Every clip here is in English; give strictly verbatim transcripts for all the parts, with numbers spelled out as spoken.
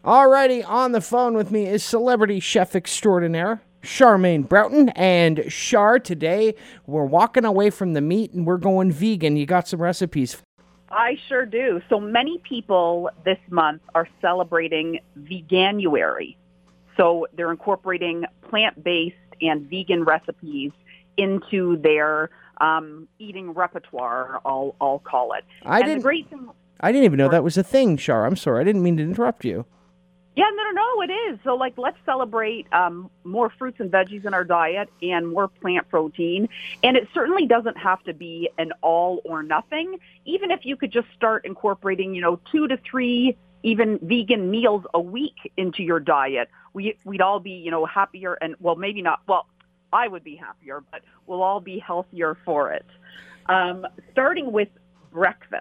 Alrighty, on the phone with me is celebrity chef extraordinaire, Charmaine Broughton. And Char, today we're walking away from the meat and we're going vegan. You got some recipes? I sure do. So many people this month are celebrating Veganuary. So they're incorporating plant-based and vegan recipes into their um, eating repertoire, I'll, I'll call it. I and didn't, the great thing, I didn't even know that was a thing, Char. I'm sorry. I didn't mean to interrupt you. Yeah, no, no, no, it is. So, like, let's celebrate um, more fruits and veggies in our diet and more plant protein. And it certainly doesn't have to be an all or nothing. Even if you could just start incorporating, you know, two to three even vegan meals a week into your diet, we, we'd all be, you know, happier and, well, maybe not, well, I would be happier, but we'll all be healthier for it. Um, starting with breakfast.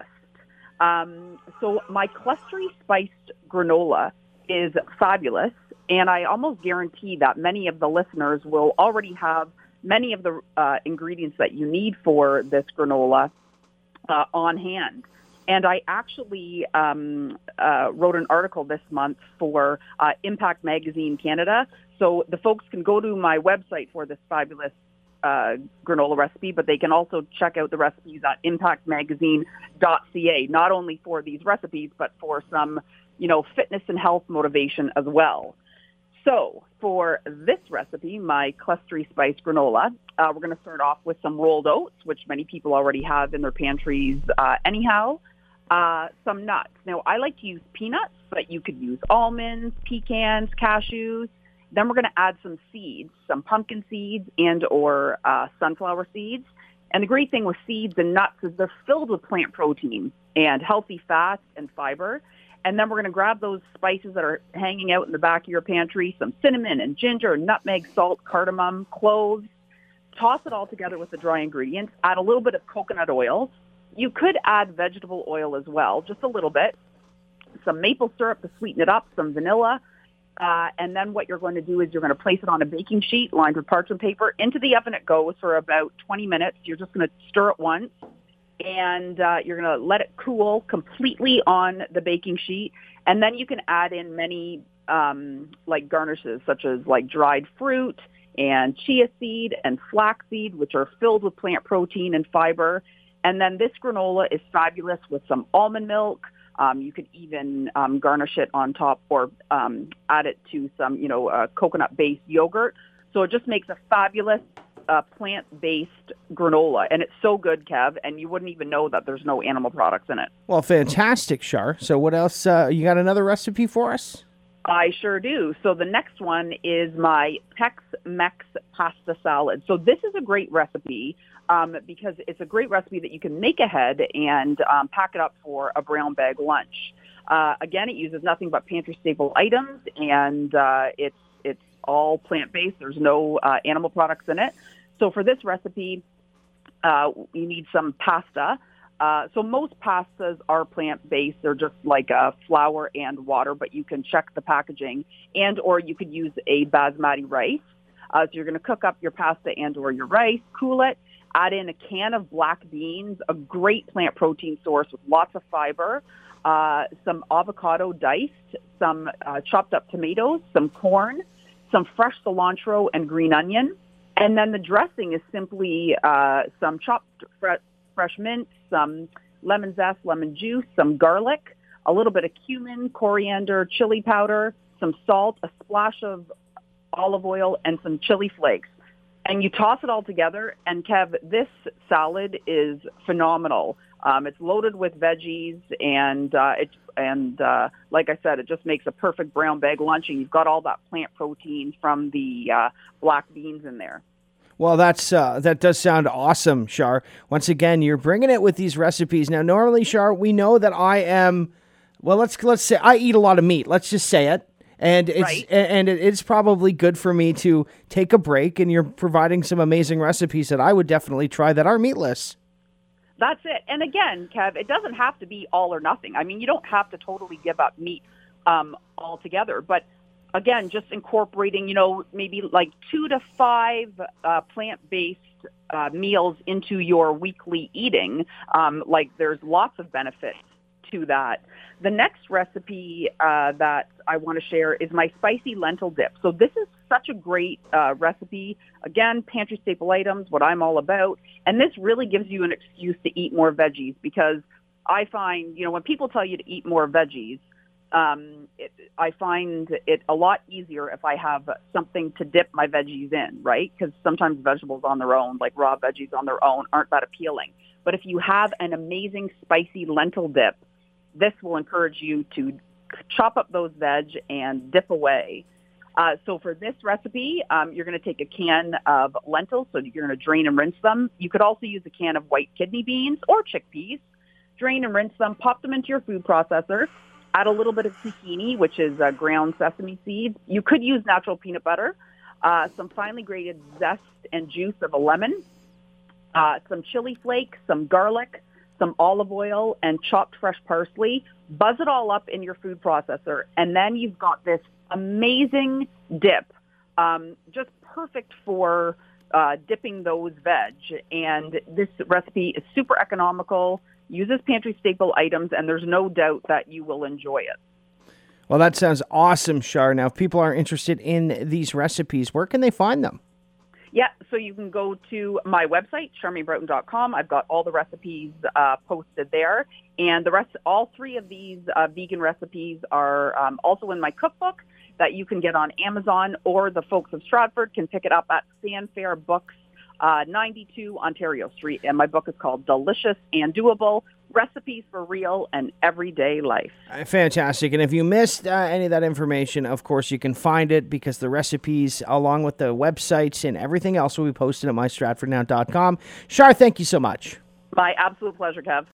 Um, so my clustery spiced granola is fabulous, and I almost guarantee that many of the listeners will already have many of the uh, ingredients that you need for this granola uh, on hand. And I actually um, uh, wrote an article this month for uh, Impact Magazine Canada, so the folks can go to my website for this fabulous uh, granola recipe, but they can also check out the recipes at impact magazine dot c a, not only for these recipes, but for some you know, fitness and health motivation as well. So for this recipe, my clustery spice granola, uh, we're going to start off with some rolled oats, which many people already have in their pantries uh, anyhow, uh, some nuts. Now, I like to use peanuts, but you could use almonds, pecans, cashews. Then we're going to add some seeds, some pumpkin seeds and or uh, sunflower seeds. And the great thing with seeds and nuts is they're filled with plant protein and healthy fats and fiber. And then we're going to grab those spices that are hanging out in the back of your pantry, some cinnamon and ginger, nutmeg, salt, cardamom, cloves. Toss it all together with the dry ingredients. Add a little bit of coconut oil. You could add vegetable oil as well, just a little bit. Some maple syrup to sweeten it up, some vanilla. Uh, and then what you're going to do is you're going to place it on a baking sheet lined with parchment paper. Into the oven it goes for about twenty minutes. You're just going to stir it once. And uh, you're going to let it cool completely on the baking sheet. And then you can add in many um, like garnishes, such as like dried fruit and chia seed and flaxseed, which are filled with plant protein and fiber. And then this granola is fabulous with some almond milk. Um, you could even um, garnish it on top or um, add it to some, you know, uh, coconut-based yogurt. So it just makes a fabulous Uh, plant-based granola, and it's so good, Kev, and you wouldn't even know that there's no animal products in it. Well, fantastic, Char. So what else? Uh, you got another recipe for us? I sure do. So the next one is my Tex-Mex pasta salad. So this is a great recipe um, because it's a great recipe that you can make ahead and um, pack it up for a brown bag lunch. Uh, again, it uses nothing but pantry staple items, and uh, it's it's all plant-based. There's no uh, animal products in it. So for this recipe, uh, you need some pasta. Uh, so most pastas are plant-based. They're just like uh, flour and water, but you can check the packaging. And or you could use a basmati rice. Uh, so you're going to cook up your pasta and or your rice, cool it, add in a can of black beans, a great plant protein source with lots of fiber, uh, some avocado diced, some uh, chopped up tomatoes, some corn, some fresh cilantro and green onion. And then the dressing is simply uh, some chopped fre- fresh mint, some lemon zest, lemon juice, some garlic, a little bit of cumin, coriander, chili powder, some salt, a splash of olive oil, and some chili flakes. And you toss it all together, and Kev, this salad is phenomenal. Um, it's loaded with veggies, and uh, it, and uh, like I said, it just makes a perfect brown bag lunch, and you've got all that plant protein from the uh, black beans in there. Well, that's uh, that does sound awesome, Char. Once again, you're bringing it with these recipes. Now, normally, Char, we know that I am, well, let's let's say I eat a lot of meat. Let's just say it. And it's Right. and it's probably good for me to take a break, and you're providing some amazing recipes that I would definitely try that are meatless. That's it. And again, Kev, it doesn't have to be all or nothing. I mean, you don't have to totally give up meat um, altogether. But again, just incorporating, you know, maybe like two to five uh, plant-based uh, meals into your weekly eating, um, like there's lots of benefits to that. The next recipe uh, that I want to share is my spicy lentil dip. So this is such a great uh, recipe. Again, pantry staple items, what I'm all about. And this really gives you an excuse to eat more veggies, because I find, you know, when people tell you to eat more veggies, um, it, I find it a lot easier if I have something to dip my veggies in, right? Because sometimes vegetables on their own, like raw veggies on their own, aren't that appealing. But if you have an amazing spicy lentil dip, this will encourage you to chop up those veg and dip away. Uh, so for this recipe, um, you're going to take a can of lentils, so you're going to drain and rinse them. You could also use a can of white kidney beans or chickpeas. Drain and rinse them, pop them into your food processor, add a little bit of tahini, which is uh, ground sesame seeds. You could use natural peanut butter, uh, some finely grated zest and juice of a lemon, uh, some chili flakes, some garlic, some olive oil, and chopped fresh parsley. Buzz it all up in your food processor, and then you've got this amazing dip, um, just perfect for uh, dipping those veg. And this recipe is super economical, uses pantry staple items, and there's no doubt that you will enjoy it. Well, that sounds awesome, Shar. Now, if people are interested in these recipes, where can they find them? Yeah, so you can go to my website, charmaine broughton dot com. I've got all the recipes uh, posted there. And the rest, all three of these uh, vegan recipes are um, also in my cookbook that you can get on Amazon, or the folks of Stratford can pick it up at Fanfare Books, uh, ninety-two Ontario Street. And my book is called Delicious and Doable, Recipes for Real and Everyday Life. Fantastic. And if you missed uh, any of that information, of course, you can find it, because the recipes, along with the websites and everything else, will be posted at my stratford now dot com. Shar, thank you so much. My absolute pleasure, Kev.